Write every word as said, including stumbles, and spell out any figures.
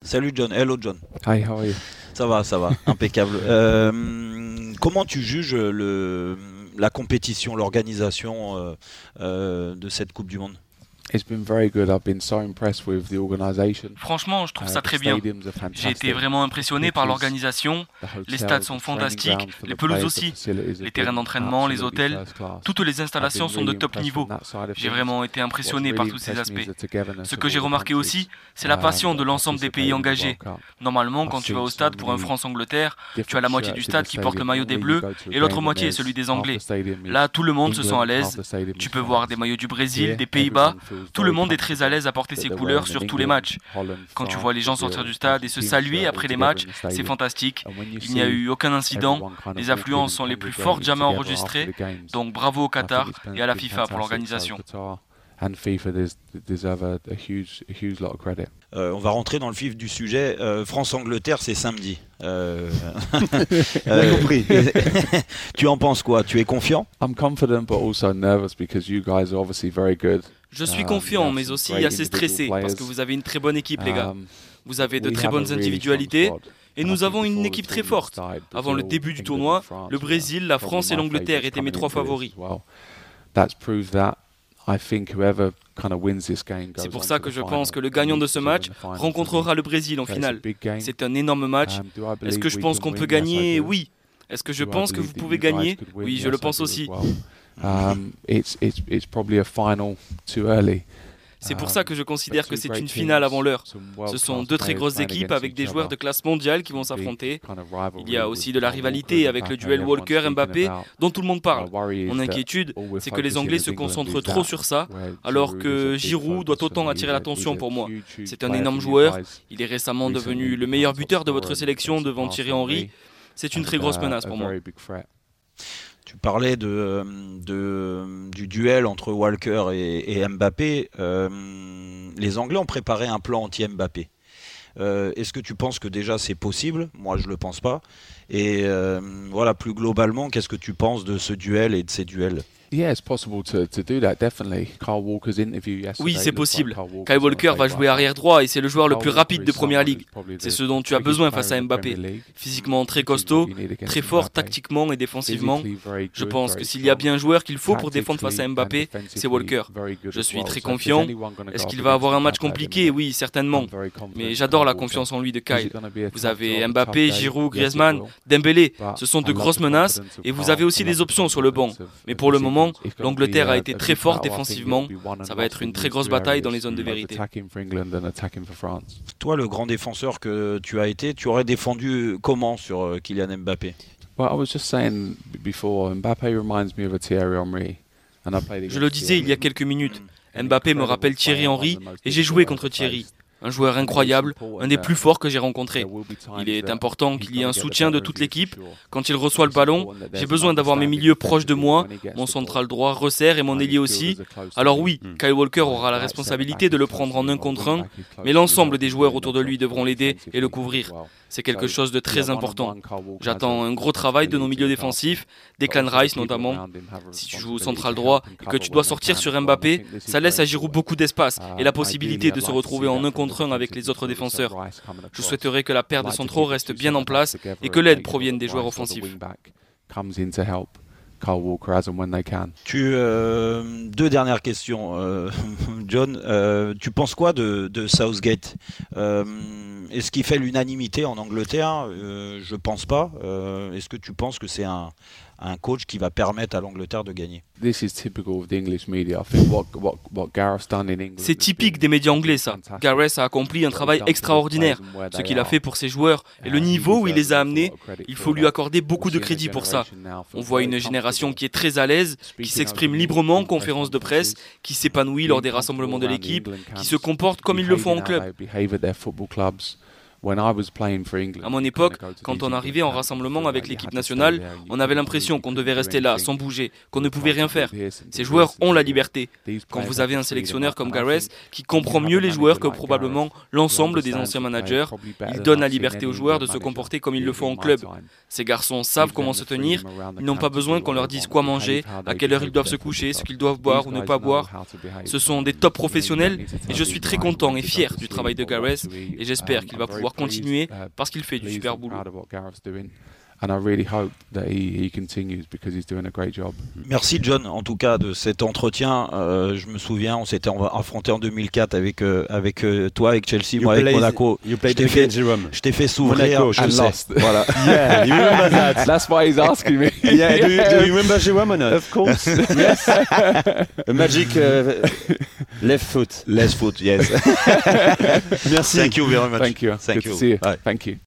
Salut John, hello John. Hi, how are you? Ça va, ça va, impeccable. Euh, comment tu juges le, la compétition, l'organisation euh, euh, de cette Coupe du Monde? It's been very good. I've been so impressed with the organisation. Franchement, je trouve Uh, ça the très bien. stadiums are J'ai été fantastic. vraiment impressionné par Pitches, l'organisation. the hotels, Les stades sont the training fantastiques, ground for les the pelouses players, the aussi, facilities les have terrains been d'entraînement, les absolutely hôtels. first class. Toutes les I've installations been sont de really top impressed niveau. from that side of J'ai things. vraiment été impressionné What's par really tous ces impressed me is aspects. the togetherness Ce of que j'ai all the remarqué countries, aussi, c'est la um, passion de that l'ensemble des pays participate in the engagés. World Cup. Normalement, I've quand tu vas seen au so stade pour un many France-Angleterre, tu as different la moitié du shirts in stade the qui porte le stadium. maillot des Normally you Bleus go to a et l'autre game and moitié est there's celui des half the Anglais. stadium is Là, tout le monde se sent à England, half l'aise. the stadium Tu is peux voir France. des maillots du Brésil, Here, des Pays-Bas. everyone feels Tout le very monde est très à comfortable l'aise à porter that ses they're couleurs wearing sur an tous les England, matchs. Holland, Quand tu France, vois les gens Brazil, sortir du stade et se Argentina saluer shirt après all les together matchs, in the c'est stadium. fantastique. And when you Il n'y a see eu aucun incident. everyone kind of Les walking affluences and sont les plus congregating fortes jamais together enregistrées. after the games, Donc bravo au I think Qatar it's been- et à la been FIFA pour fantastic. l'organisation. So Qatar and FIFA des- deserve a, a huge, a huge lot of credit. Euh, on va rentrer dans le vif du sujet. Euh, France-Angleterre, c'est samedi. Euh... euh, compris. Tu en penses quoi? Tu es confiant? I'm confident but also nervous because you guys are obviously very good. Je suis Um, confiant, you have mais some aussi great assez stressé individual parce que players. vous avez une très bonne équipe, les gars. Um, Vous avez de we très have a bonnes really individualités strong squad. et And I nous think avons une before équipe the très tournament forte. started, Avant le Brazil, début du England tournoi, and France le were Brésil, la probably France et my l'Angleterre favourites étaient mes coming trois into this favoris. as well. That's proved that. I think whoever kind of wins this game goes C'est pour on ça to que the je final. pense que le And gagnant de each ce of match them in the final rencontrera for me. le Brésil en So it's a finale. big game. C'est un énorme match. Um, do I Est-ce que believe je we pense can qu'on win? peut Yes, I gagner? do. Oui. Est-ce que je Do I pense que believe vous that pouvez you guys gagner? could win? Oui, je Yes, le I pense do as aussi. well. Um, it's, it's, it's probably a final too early. C'est pour ça que je considère But que two c'est great une finale avant l'heure. teams, some Ce world-class sont deux très players grosses playing équipes against avec des each joueurs other. de classe mondiale qui vont Big s'affronter. kind of rivalry Il y a with aussi de la Kyle rivalité Walker, avec le Mbappé, duel everyone's speaking Walker-Mbappé about. dont tout le monde parle. My worry is Mon that inquiétude, all we're c'est que les focusing Anglais as se England concentrent is trop that, sur ça, where alors Giroud is a que big Giroud doit focus autant and attirer he's a- l'attention he's a pour moi. huge, huge C'est un player énorme for you joueur. guys. Il est récemment Recently devenu le become meilleur top buteur de scorer votre and sélection devant surpassed Thierry Henry. Henry. C'est une And, très grosse uh, menace a pour moi. very big threat. Tu parlais de, de, du duel entre Walker et, et Mbappé. Euh, les Anglais ont préparé un plan anti-Mbappé. Euh, Est-ce que tu penses que déjà c'est possible? Moi je le pense pas. Et euh, voilà, plus globalement, qu'est-ce que tu penses de ce duel et de ces duels? Yeah, it's possible to, to do that, definitely. Kyle Walker's interview yesterday Oui, c'est looked possible. like Kyle Walker's Kyle gonna Walker play va right jouer back. arrière droit et c'est le joueur le Kyle plus Walker rapide de is Première someone Ligue. who's probably C'est the ce dont tu as quickest besoin player face à in the Mbappé. Premier League. Physiquement très Which is what costaud, you need against très fort Mbappé. tactiquement et défensivement. Physically very Je good, pense very que s'il y a strong. bien un joueur qu'il faut pour défendre face à Tactically and Mbappé, c'est defensively Walker. very good Je as suis well. très So if there's confiant. anyone gonna go Est-ce up qu'il va avoir un against match Mbappé at the compliqué? minute, Oui, certainement. I'm very confident Mais in j'adore Kyle la Walker. confiance en lui de Is it Kyle. gonna be a Vous tough avez job, a tough Mbappé, day? Giroud, Yes, it Griezmann, will. Dembélé. But Ce sont de I love grosses the menaces confidence of et vous Kyle. avez aussi I love des the options sur le banc. confidence of- Mais of pour le his moment, England. It's gonna l'Angleterre be a a- été a très big forte battle. I think défensivement. it'll be won and Ça va être lost in une très these grosse two bataille dans areas, les zones de both vérité. attacking for England and attacking for France. Toi, le grand défenseur que tu as été, tu aurais défendu comment sur euh, Kylian Mbappé? Well, I was just saying b- before, Mbappe reminds me of a Thierry Henry. And I played Je le against disais il y a Thierry. quelques minutes. Mbappé me rappelle Thierry Henry et j'ai joué contre Thierry. Un joueur incroyable, un des plus forts que j'ai rencontré. Il est important qu'il y ait un soutien de toute l'équipe. Quand il reçoit le ballon, j'ai besoin d'avoir mes milieux proches de moi, mon central droit resserre et mon ailier aussi. Alors oui, Kyle Walker aura la responsabilité de le prendre en un contre un, mais l'ensemble des joueurs autour de lui devront l'aider et le couvrir. C'est quelque chose de très important. J'attends un gros travail de nos milieux défensifs, Declan Rice notamment. Si tu joues au central droit et que tu dois sortir sur Mbappé, ça laisse à Giroud beaucoup d'espace et la possibilité de se retrouver en un contre un avec les autres défenseurs. Je souhaiterais que la paire de centraux reste bien en place et que l'aide provienne des joueurs offensifs. Kyle Walker as and when they can. Tu, euh, deux dernières questions, euh, John. Euh, tu penses quoi de, de Southgate? euh, Est-ce qu'il fait l'unanimité en Angleterre? euh, Je pense pas. Euh, Est-ce que tu penses que c'est un, un coach qui va permettre à l'Angleterre de gagner? This is typical of the English media. I think what what what Gareth's done in England. C'est typique des médias anglais, ça. Gareth a accompli un travail extraordinaire. Ce qu'il a fait pour ses joueurs et le niveau où il les a amenés, il faut lui accorder beaucoup de crédit pour ça. On voit une génération qui est très à l'aise, qui s'exprime librement en conférence de presse, qui s'épanouit lors des rassemblements de l'équipe, qui se comporte comme il le faut en club. À mon époque, quand on arrivait en rassemblement avec l'équipe nationale, on avait l'impression qu'on devait rester là, sans bouger, qu'on ne pouvait rien faire. Ces joueurs ont la liberté. Quand vous avez un sélectionneur comme Gareth, qui comprend mieux les joueurs que probablement l'ensemble des anciens managers, il donne la liberté aux joueurs de se comporter comme ils le font en club. Ces garçons savent comment se tenir, ils n'ont pas besoin qu'on leur dise quoi manger, à quelle heure ils doivent se coucher, ce qu'ils doivent boire ou ne pas boire. Ce sont des top professionnels et je suis très content et fier du travail de Gareth et j'espère qu'il va pouvoir continuer parce qu'il fait du super boulot. And I really hope that he, he continues because he's doing a great job. Merci John, en tout cas de cet entretien. Euh, je me souviens, on s'était affronté en deux mille quatre avec euh, avec euh, toi, avec Chelsea, you moi avec Monaco. You played je t'ai fait, je t'ai fait s'ouvrir. Monaco, je sais. Lost. Voilà. Yeah, you remember that. That's why he's asking me. Yeah, do you, do you remember Jérôme or not? Of course. Yes. A magic uh, left foot. Left foot, yes. Merci. Thank you very much. Thank you. Thank Good you. to see you. Bye. Thank you.